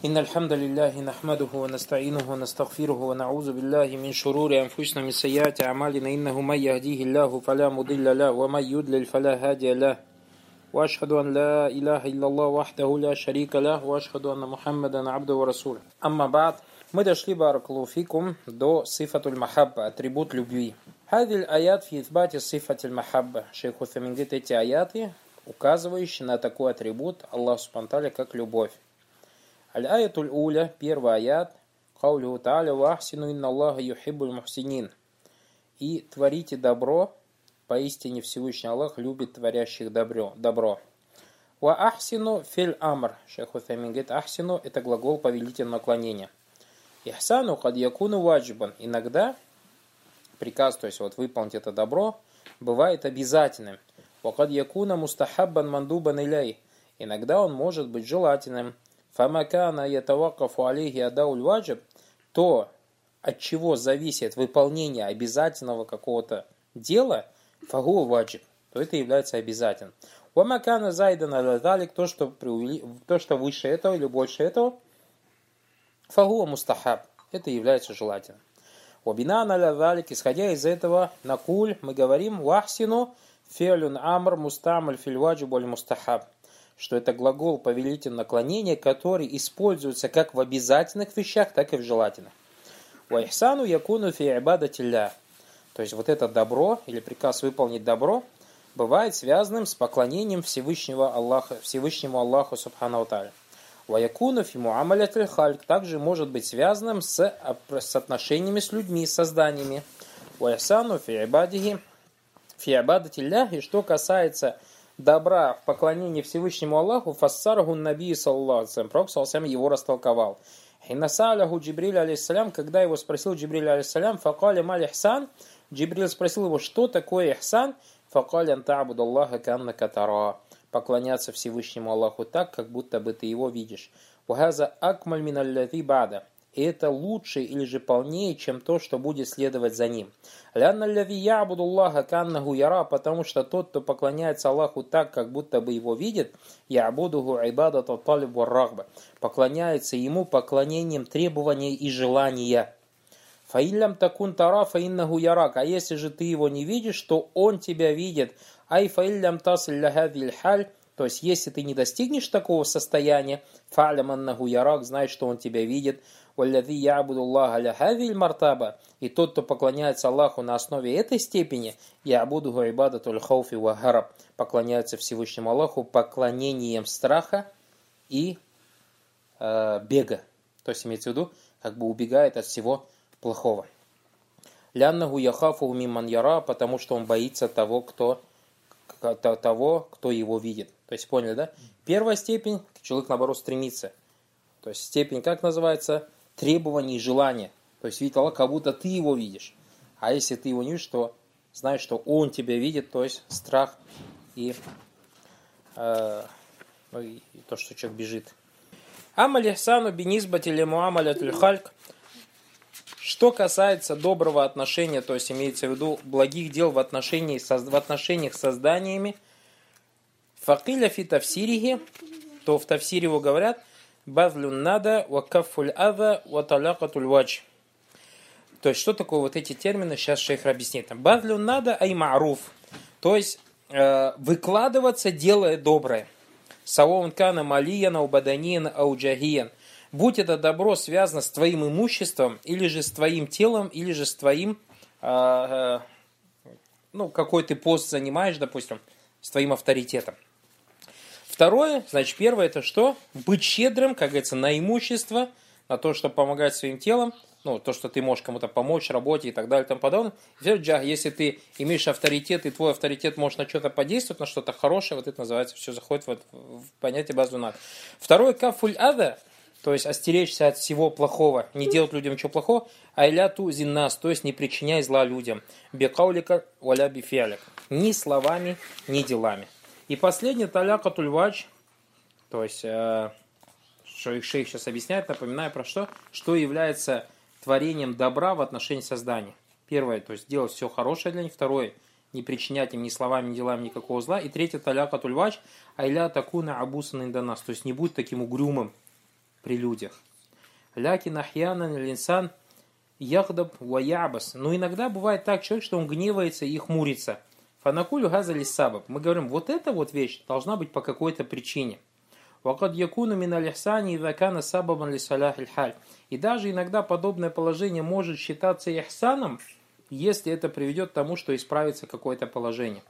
إن الحمد لله نحمده ونستعينه ونستغفره ونعوذ بالله من شرور أنفسنا من سيئات أعمالنا إنه من يهديه الله فلا مضل له ومن يضلل فلا هادي له وأشهد أن لا إله إلا الله وحده لا شريك له وأشهد أن محمدا عبده ورسوله. أما بعد, мы дошли, баракаллаху фикум, до сифатуль махабба, атрибут любви. Хадиль аят фи итбати сифатуль махабба. Шейх Утамин говорит, эти аяты, указывающие на такой атрибут Аллах субхану ва тааля, как любовь. Аль-аятуль уля, первый аят, каулиху тааля ва ахсину инна Аллаха юхиббуль мухсинин. И творите добро, поистине Всевышний Аллах любит творящих добро. Ва ахсину фил амр. Шейх Утамин говорит, ахсину это глагол повелительного наклонения. Ихсану кад якуну ваджибан. Иногда приказ, то есть вот выполнить это добро, бывает обязательным. Ва кад якуна мустахаббан мандубан иляй. Иногда он может быть желательным. Фамакана ятавакафу алейхи адауль ваджиб, то, от чего зависит выполнение обязательного какого-то дела, фагу ваджиб, то это является обязательным. Вамакана зайдан аль-далик, то, что выше этого или больше этого, фагу мустахаб, это является желательным. Вабинан аль-далик, исходя из этого, накуль, мы говорим, вахсину фиалюн амр мустамаль фил ваджиб аль мустахаб, что это глагол повелительного наклонения, который используется как в обязательных вещах, так и в желательных. Ва ихсану якуну фи ибадатилля. То есть вот это добро, или приказ выполнить добро, бывает связанным с поклонением Всевышнему Аллаху субхану ва тааля. Ва якуну фи муамалятиль хальк. Также может быть связанным с отношениями с людьми, с созданиями. Ва ихсану фи ибадатилля. И что касается добра в поклонении Всевышнему Аллаху, фассараху наби саллаллаху алейхи ва саллям, пророк саллаллаху алейхи ва саллям его растолковал. Хинасаляху Джибриль алейхиссалям, когда его спросил Джибриль алейхиссалям, факали маль ихсан, Джибриль спросил его, что такое ихсан, факали анта'буду Аллаха каннака тара, поклоняться Всевышнему Аллаху так, как будто бы ты его видишь. Вахаза акмаль миналлази бада, и это лучше или же полнее, чем то, что будет следовать за ним. Лянналлази ябуду Аллаха каннаху яра, потому что тот, кто поклоняется Аллаху так, как будто бы его видит, ябудуху ибадата талиб ва рагба, поклоняется ему поклонением требования и желания. Фаиллям такун тара фаиннаху ярак, а если же ты его не видишь, то он тебя видит. Ай фаиллям тасиль лахадиль халь, то есть если ты не достигнешь такого состояния, фа'лям аннаху ярак, знай, что он тебя видит. Валлади ябуду Аллаха ляхадиль мартаба, и тот, кто поклоняется Аллаху на основе этой степени, ябудуху ибадатуль хауфи ва хараб, поклоняется Всевышнему Аллаху поклонением страха и бега. То есть имеется в виду, как бы убегает от всего плохого. Ляннаху яхафу мимман яра, потому что он боится того, кто его видит. То есть поняли, да? Первая степень, человек наоборот стремится. То есть степень, как называется? Требования и желания. То есть видит Аллах, как будто ты его видишь. А если ты его не видишь, то знаешь, что он тебя видит, то есть страх и то, что человек бежит. Амаль ихсану бинизбати ли муамалятуль хальк. Что касается доброго отношения, то есть имеется в виду благих дел в отношениях с созданиями, факиля фи тафсирихи, то в тафсире его говорят, базлюн нада ва каффуль ада ва талякатуль вадж. То есть что такое вот эти термины, сейчас шейх объяснит. Базлюн нада ай ма'руф, то есть выкладываться, делая доброе. Саваун кана малиян ау баданиян ау джахиян. Будь это добро связано с твоим имуществом, или же с твоим телом, или же с твоим, какой ты пост занимаешь, допустим, с твоим авторитетом. Второе, значит, первое, это что? Быть щедрым, как говорится, на имущество, на то, чтобы помогать своим телом, то, что ты можешь кому-то помочь, работе и так далее и тому подобное. Если ты имеешь авторитет, и твой авторитет может на что-то подействовать, на что-то хорошее, вот это называется, все заходит в понятие базунат. Второе, кафуль ада, то есть остеречься от всего плохого, не делать людям ничего плохого, айляту зиннас, то есть не причиняй зла людям, бекаулика валя бифиалик, ни словами, ни делами. И последнее, талякатуль вадж, то есть, шейх сейчас объясняет, напоминаю про что является творением добра в отношении создания. Первое, то есть делать все хорошее для них. Второе, не причинять им ни словами, ни делами никакого зла. И третье, талякатуль вадж, айля такуна абусан инданас, то есть не будь таким угрюмым при людях. Лякин ахьянан линсан яхдаб ва ябас. Но иногда бывает так человек, что он гневается и хмурится. Фанакулю газа лиссабаб. Мы говорим, вот эта вот вещь должна быть по какой-то причине. Вакад якуну мин аль-ихсани идза кана сабабан лисалях аль-халь. И даже иногда подобное положение может считаться ихсаном, если это приведет к тому, что исправится какое-то положение.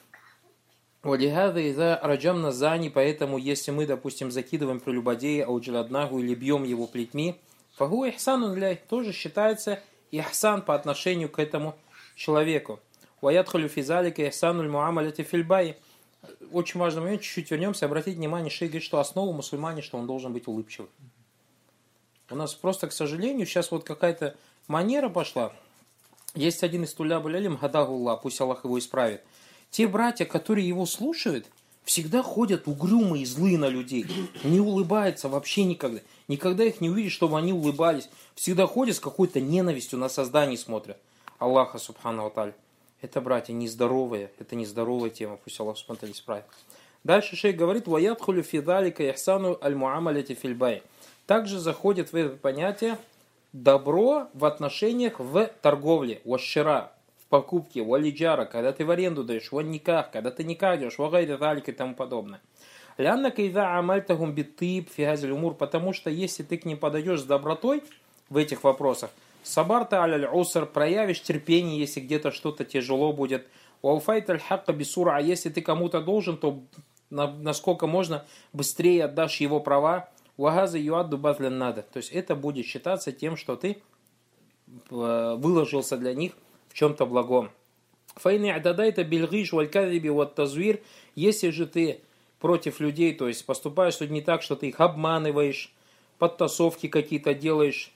Валихада иза раджамна зани, поэтому если мы, допустим, закидываем прелюбодея ауджиладнаху или бьем его плетьми, фагу ихсану ляй, тоже считается ихсан по отношению к этому человеку. Ваядхалю физалика ихсануль муамаляти фильбай. Очень важный момент, чуть-чуть вернемся, обратите внимание, шейх говорит, что основа мусульмане, что он должен быть улыбчивым. У нас просто, к сожалению, сейчас вот какая-то манера пошла. Есть один из туляб аль-илм, гадагулла, пусть Аллах его исправит. Те братья, которые его слушают, всегда ходят угрюмые и злые на людей. Не улыбаются вообще никогда. Никогда их не увидишь, чтобы они улыбались. Всегда ходят с какой-то ненавистью на создание смотрят. Аллаха, субхану ва тааля. Это, братья, нездоровая. Это нездоровая тема. Пусть Аллах, субхану ва тааля, исправит. Дальше шейх говорит, «Ваядхулю фидалика ихсану аль-муамаляти фильбай». Также заходит в это понятие добро в отношениях в торговле, уашшира, в покупке, уалиджара, когда ты в аренду даешь, уанниках, когда ты никах даешь, уагайда далик и тому подобное. Лянна кайда амальтахум битыб фигазиль умур, потому что если ты к ним подойдешь с добротой в этих вопросах, сабарта аль-уср, проявишь терпение, если где-то что-то тяжело будет, уауфайт аль-хакка бисура, а если ты кому-то должен, то насколько можно быстрее отдашь его права, уагаза юадду базлян надо. То есть это будет считаться тем, что ты выложился для них в чем-то благом. Файны ададайта бильгиш валькадиби вот тазвир, если же ты против людей, то есть поступаешь с людьми так, что ты их обманываешь, подтасовки какие-то делаешь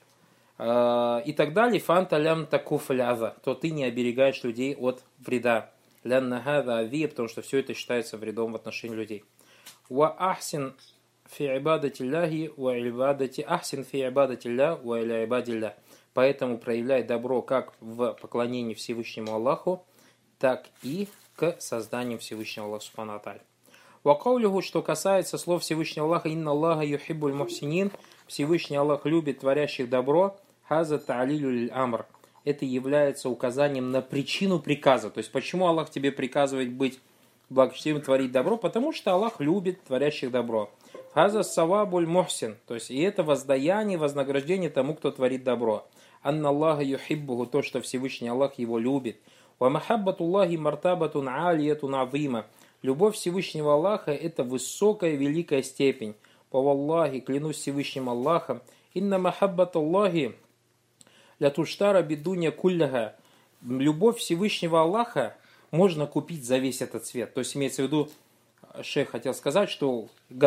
и так далее, фанта лям такуф ляза, то ты не оберегаешь людей от вреда. Лянна хада ави, потому что все это считается вредом в отношении людей. Ва ахсин фи ибадатилляхи ва ибадати ахсин фи ибадатилля ва иля ибадилля. Поэтому проявляй добро как в поклонении Всевышнему Аллаху, так и к созданию Всевышнего Аллаха субхану ва тааля. Вакаулюху, что касается слов Всевышнего Аллаха, инна Аллаха юхиббуль мухсинин, Всевышний Аллах любит творящих добро, хаза та'алилю лиль амр. Это является указанием на причину приказа. То есть, почему Аллах тебе приказывает быть благочестивым, творить добро? Потому что Аллах любит творящих добро. Хаза савабуль мухсин. То есть, и это воздаяние, вознаграждение тому, кто творит добро. Анна Аллаха юхиббуху, то, что Всевышний Аллах его любит. Ва махаббатуллахи мартабатун алиятун авима. Любовь Всевышнего Аллаха – это высокая, великая степень. По Аллахи, клянусь Всевышним Аллахом, инна махаббат Аллахи ля туштара бидуня кулляха. Любовь Всевышнего Аллаха можно купить за весь этот свет. То есть, имеется в виду, шейх хотел сказать, что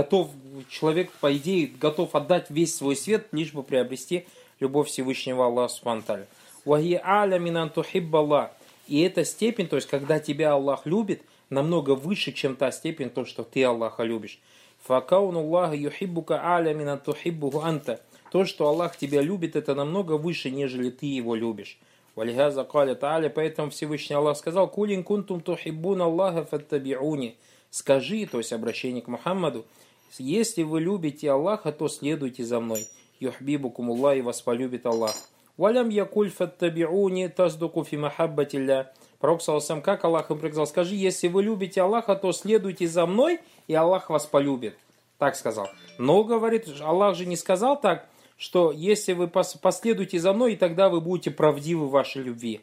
человек, по идее, готов отдать весь свой свет, лишь бы приобрести любовь Всевышнего Аллаха субхану ва тааля. Вахи аля минан тухиббаллах. И эта степень, то есть, когда тебя Аллах любит, намного выше, чем та степень, то, что ты Аллаха любишь. Факауну Аллаха юхиббука аля минан тухиббуху анта. То, что Аллах тебя любит, это намного выше, нежели ты его любишь. Валихаза каля тааля, поэтому Всевышний Аллах сказал, кулин кунтум тухиббун Аллаха фаттабиуни. Скажи, то есть обращение к Мухаммаду, если вы любите Аллаха, то следуйте за мной. Юхбибукум Аллах, и вас полюбит Аллах. Валям якуль фаттабиуни таздуку фи махаббатилля. Пророк саллаллаху, как Аллах им приказал, скажи, если вы любите Аллаха, то следуйте за мной, и Аллах вас полюбит. Так сказал. Но, говорит, Аллах же не сказал так, что если вы последуете за мной, и тогда вы будете правдивы в вашей любви.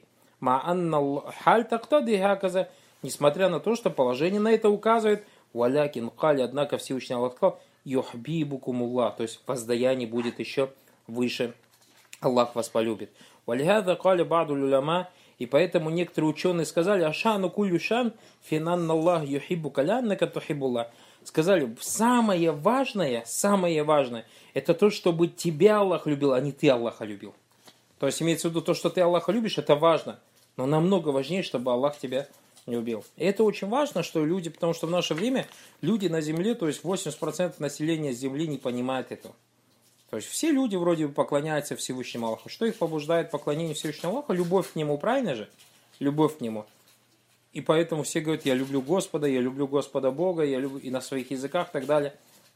Несмотря на то, что положение на это указывает, валякин кали, однако Всевышний Аллах сказал, юхбибукумуллах, то есть воздаяние будет еще выше. Аллах вас полюбит. Валихада кали баду люляма. И поэтому некоторые ученые сказали, ашану кулю шан финанна Аллах юхиббу каляннака тухиббуллах. Сказали, самое важное, это то, чтобы тебя Аллах любил, а не ты Аллаха любил. То есть имеется в виду то, что ты Аллаха любишь, это важно. Но намного важнее, чтобы Аллах тебя любил. И это очень важно, что люди, потому что в наше время люди на земле, то есть 80% населения земли не понимают этого. То есть все люди вроде бы поклоняются Всевышнему Аллаху. Что их побуждает к поклонению Всевышнему Аллаху? Любовь к Нему, правильно же? Любовь к Нему. И поэтому все говорят, я люблю Господа Бога, я люблю и на своих языках и так далее.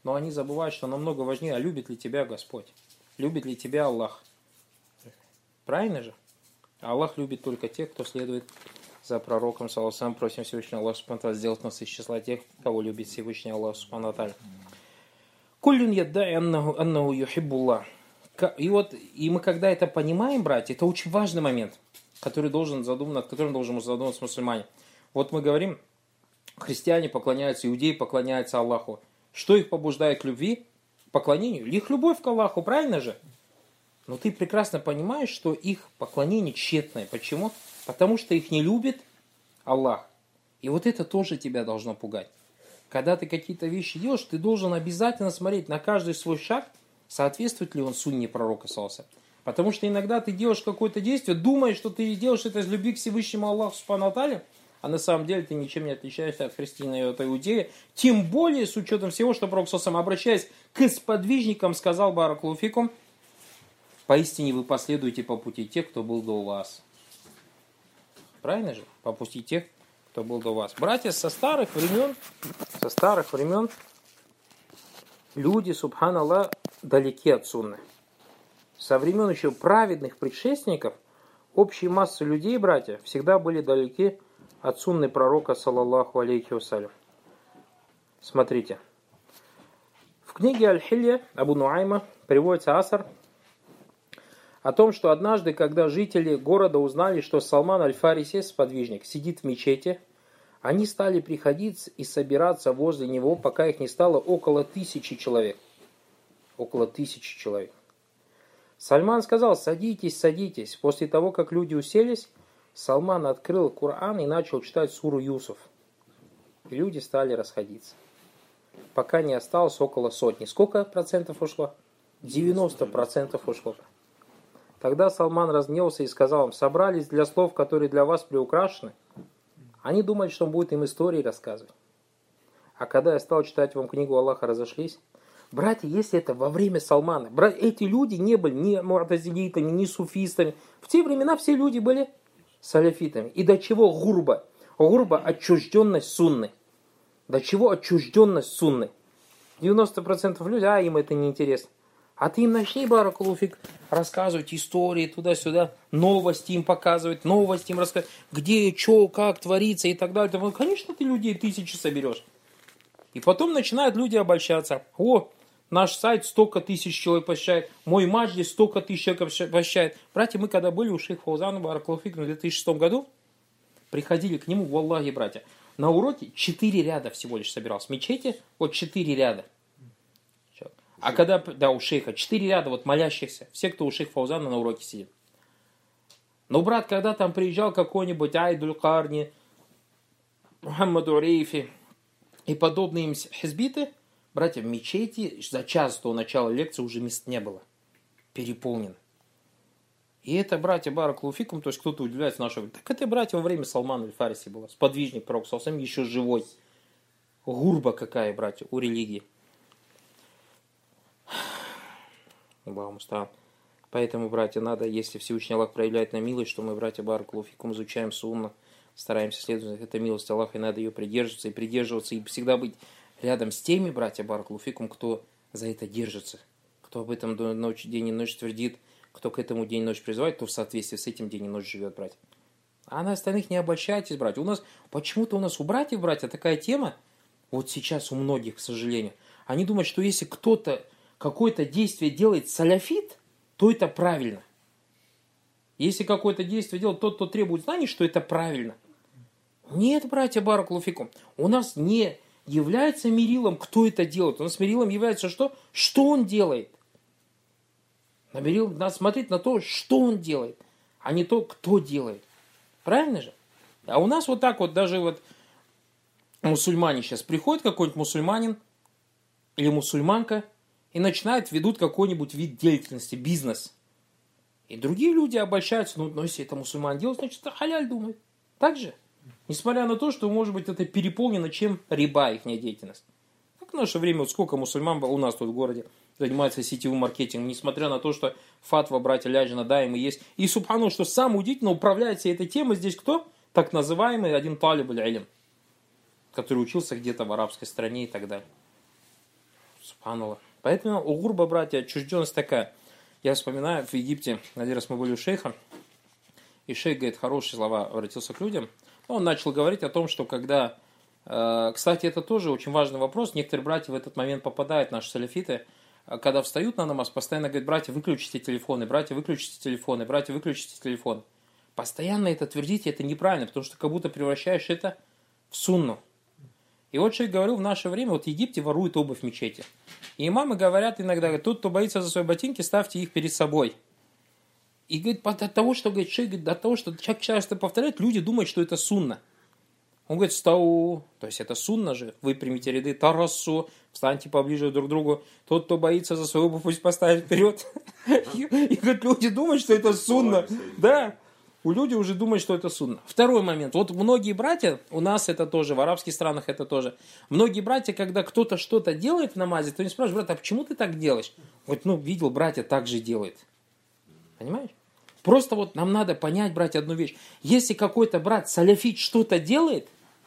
но они забывают, что намного важнее, а любит ли тебя Господь? Любит ли тебя Аллах? Правильно же? Аллах любит только тех, кто следует за пророком, саллаллаху алейхи ва саллям. Просим Всевышнего Аллаха субхану ва тааля сделать нас из числа тех, кого любит Всевышний Аллах субхану ва тааля. Куллюн яддаи аннаху юхиббуллах. И мы когда это понимаем, братья, это очень важный момент, который должен задуматься, над которым должен задуматься мусульмане. Вот мы говорим, христиане поклоняются, иудеи поклоняются Аллаху. Что их побуждает к любви? Поклонению? Их любовь к Аллаху, правильно же? Но ты прекрасно понимаешь, что их поклонение тщетное. Почему? Потому что их не любит Аллах. И вот это тоже тебя должно пугать. Когда ты какие-то вещи делаешь, ты должен обязательно смотреть на каждый свой шаг, соответствует ли он сунне пророка саллаллаху алейхи ва саллям. Потому что иногда ты делаешь какое-то действие, думаешь, что ты делаешь это из любви к Всевышнему Аллаху субхану ва тааля, а на самом деле ты ничем не отличаешься от христианина и от иудея. Тем более с учетом всего, что пророк саллаллаху алейхи ва саллям, обращаясь к сподвижникам, сказал: баракаллаху фикум, поистине вы последуете по пути тех, кто был до вас. Правильно же? По пути тех, кто был до вас. Братья, со старых времен люди, субханаллах, далеки от сунны. Со времен еще праведных предшественников общие массы людей, братья, всегда были далеки от сунны пророка, саллаллаху алейхи вассалям. Смотрите. В книге Аль-Хилья Абу Нуайма приводится асар о том, что однажды, когда жители города узнали, что Салман Аль-Фариси, сподвижник, сидит в мечети, они стали приходить и собираться возле него, пока их не стало около 1000 человек. Около 1000 человек. Сальман сказал: садитесь, садитесь. После того, как люди уселись, Салман открыл Коран и начал читать суру Юсуф. И люди стали расходиться. Пока не осталось около 100. Сколько процентов ушло? 90% ушло. Тогда Салман разгневался и сказал им: собрались для слов, которые для вас приукрашены. Они думали, что он будет им истории рассказывать. А когда я стал читать вам книгу Аллаха, разошлись. Братья, если это во время Салмана, эти люди не были ни муатазилитами, ни суфистами. В те времена все люди были саляфитами. И до чего гурба? Гурба – отчужденность сунны. До чего отчужденность сунны? 90% людей, им это не интересно. А ты им начни, баракаллаху фик, рассказывать истории туда-сюда, новости им показывать, новости им рассказывать, где, что, как творится и так далее. Ну, конечно, ты людей 1000 соберешь. И потом начинают люди обольщаться. О, наш сайт столько 1000 человек посещает, мой маджлис столько 1000 человек посещает. Братья, мы когда были у шейха Фаузана, баракаллаху фик, в 2006 году, приходили к нему, валлахи, братья, на уроке 4 ряда всего лишь собирался. В мечети вот 4 ряда. А когда, да, у шейха, 4 ряда вот молящихся, все, кто у шейха Фаузана на уроке сидит. Но, брат, когда там приезжал какой-нибудь Айдуль Карни, Мухаммад Урейфи и подобные им хизбиты, братья, в мечети за час до начала лекции уже мест не было. Переполнен. И это, братья, баракаллаху фикум, то есть кто-то удивляется нашего. Так это, братья, во время Салмана Аль-Фариси было. Сподвижник пророк саллаллаху алейхи ва саллям, еще живой. Гурба какая, братья, у религии. Поэтому, братья, надо, если Всевышний Аллах проявляет нам милость, что мы, братья, баракаллаху фикум, изучаем сунну, стараемся следовать этой милости Аллаха, и надо ее придерживаться, и всегда быть рядом с теми, братья, баракаллаху фикум, кто за это держится, кто об этом день и ночь твердит, кто к этому день и ночь призывает, кто в соответствии с этим день и ночь живет, братья. А на остальных не обольщайтесь, братья. Почему-то у нас у братьев, братья, такая тема, вот сейчас у многих, к сожалению, они думают, что если кто-то какое-то действие делает саляфит, то это правильно. Если какое-то действие делает тот, кто требует знаний, что это правильно. Нет, братья, баракаллаху фикум. У нас не является мерилом, кто это делает. У нас мерилом является что? Что он делает. Надо смотреть на то, что он делает, а не то, кто делает. Правильно же? А у нас вот так вот, даже вот мусульмане сейчас, приходит какой-нибудь мусульманин или мусульманка, и ведут какой-нибудь вид деятельности, бизнес. И другие люди обольщаются, но если это мусульман делает, значит, это халяль думает. Так же? Несмотря на то, что, может быть, это переполнено чем риба, их деятельность. Как в наше время, вот сколько мусульман у нас тут в городе занимается сетевым маркетингом, несмотря на то, что фатва братья Ляджина, да, им и есть. И субхану, что самое удивительное, управляет всей этой темой здесь кто? Так называемый один талиб аль-илм, который учился где-то в арабской стране и так далее. Субханаллах. Поэтому у гурба, братья, отчужденность такая. Я вспоминаю, в Египте, один раз мы были у шейха, и шейх, говорит, хорошие слова, обратился к людям. Он начал говорить о том, что когда... Кстати, это тоже очень важный вопрос. Некоторые братья в этот момент попадают, наши салафиты, когда встают на намаз, постоянно говорят: братья, выключите телефоны, братья, выключите телефоны, братья, выключите телефон. Постоянно это твердите, это неправильно, потому что как будто превращаешь это в сунну. И вот шейх говорил, в наше время, вот в Египте воруют обувь в мечети. И имамы говорят иногда: тот, кто боится за свои ботинки, ставьте их перед собой. И говорит, от того, что, говорит, шейх, говорит, от того, что человек часто повторяет, люди думают, что это сунна. Он говорит: стау, то есть это сунна же, выпрямите ряды, тарасу, встаньте поближе друг к другу. Тот, кто боится за свою обувь, пусть поставит вперед. И говорит, люди думают, что это сунна. Да, у людей уже думают, что это сунна. Второй момент. Вот многие братья, у нас это тоже, в арабских странах это тоже. Многие братья, когда кто-то что-то делает в намазе, то они спрашивают: брат, а почему ты так делаешь? Вот, видел, братья так же делают. Понимаешь? Просто вот нам надо понять, братья, одну вещь. Если какой-то брат саляфит что-то делает,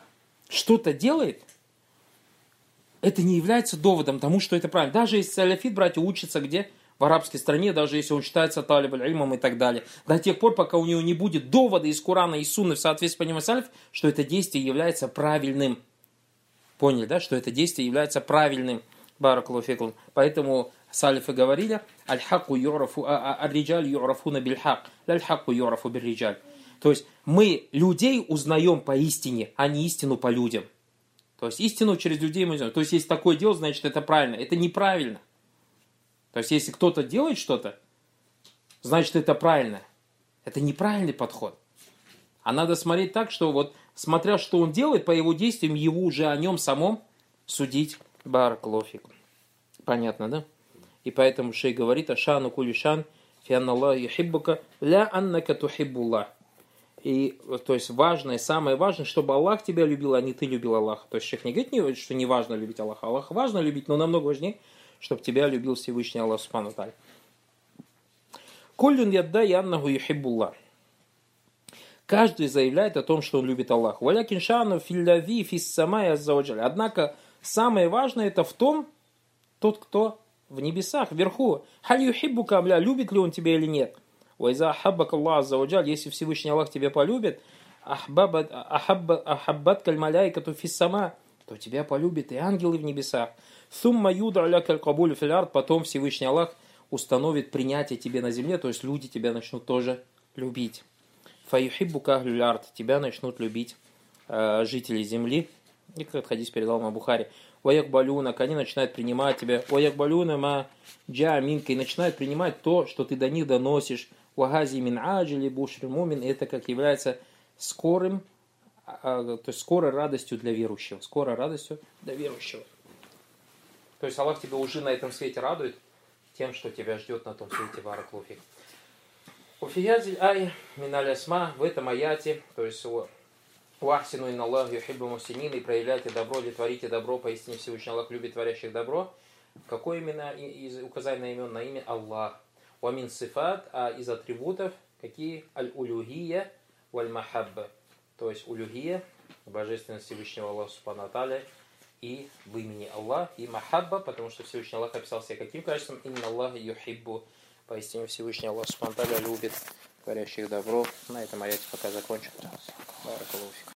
это не является доводом тому, что это правильно. Даже если саляфит, братья, учится где? В арабской стране, даже если он считается талиб аль-ильмом и так далее. До тех пор, пока у него не будет довода из Корана и Сунны в соответствии с пониманием салиф, что это действие является правильным. Поняли, да? Что это действие является правильным. Баракаллаху фикум. Поэтому салифы говорили: аль-хакку юрафу, ар-риджаль юрафуна биль-хак, лаль-хакку юрафу биль-риджаль. То есть мы людей узнаем по истине, а не истину по людям. То есть истину через людей мы узнаем. То есть если такое дело, значит это правильно. Это неправильно. То есть если кто-то делает что-то, значит это правильно. Это неправильный подход. А надо смотреть так, что вот смотря что он делает, по его действиям, его уже о нем самом судить. Баракаллаху фикум. Понятно, да? И поэтому шейх говорит: ашану кули шан, фи анна Аллах юхиббука, ля аннака тухиббуллах. И, то есть, важное, самое важное, чтобы Аллах тебя любил, а не ты любил Аллаха. То есть, шейх не говорит, что не важно любить Аллаха. Аллаха важно любить, но намного важнее, чтобы тебя любил Всевышний Аллах Субхану ва Тааля. Куллюн яддай аннаху юхиббуллах. Каждый заявляет о том, что он любит Аллаха. Валякин шану филляви фис самай аззаваджаль. Однако, самое важное это в том, тот, кто в небесах, вверху. Халь юхиббука амля, любит ли он тебя или нет. Уайза ахаббак Аллах аззаваджаль, если Всевышний Аллах тебя полюбит, ахаббат каль маляйкату фис сама, то тебя полюбит и ангелы в небесах. Сумма юда аля каль кабулю фил ард, потом Всевышний Аллах установит принятие тебе на земле, то есть люди тебя начнут тоже любить. Фаюхиббука ахлюль ард, тебя начнут любить жители земли. И как хадис передал имам Бухари. Ваякбалюнак, они начинают принимать тебя. Ваякбалюна ма джаминка, и начинают принимать то, что ты до них доносишь. Вагази мин аджили бушри мумин, это как является скорым, то есть скорой радостью для верующего. Скорой радостью для верующего. То есть Аллах тебя уже на этом свете радует тем, что тебя ждет на том свете. Баракаллаху фик. Уфиязиль ай миналь асма, в этом аяте, то есть вахсину инна Аллах юхиббу мухсинин, и проявляйте добро, или творите добро, поистине Всевышний Аллах любит творящих добро. Какое именно из указания на имен? На имя Аллах. Уамин сифат, а из атрибутов какие? Аль-улюхия валь-махабба. То есть улюхия, божественность Всевышнего Аллаха Субхану ва Тааля, и в имени Аллах, и махабба, потому что Всевышний Аллах описал себя каким качеством? Инна Аллах юхиббу. Поистине Всевышний Аллах Субхану ва Тааля любит творящих добро. На этом аяте пока закончим. Баракаллаху фик.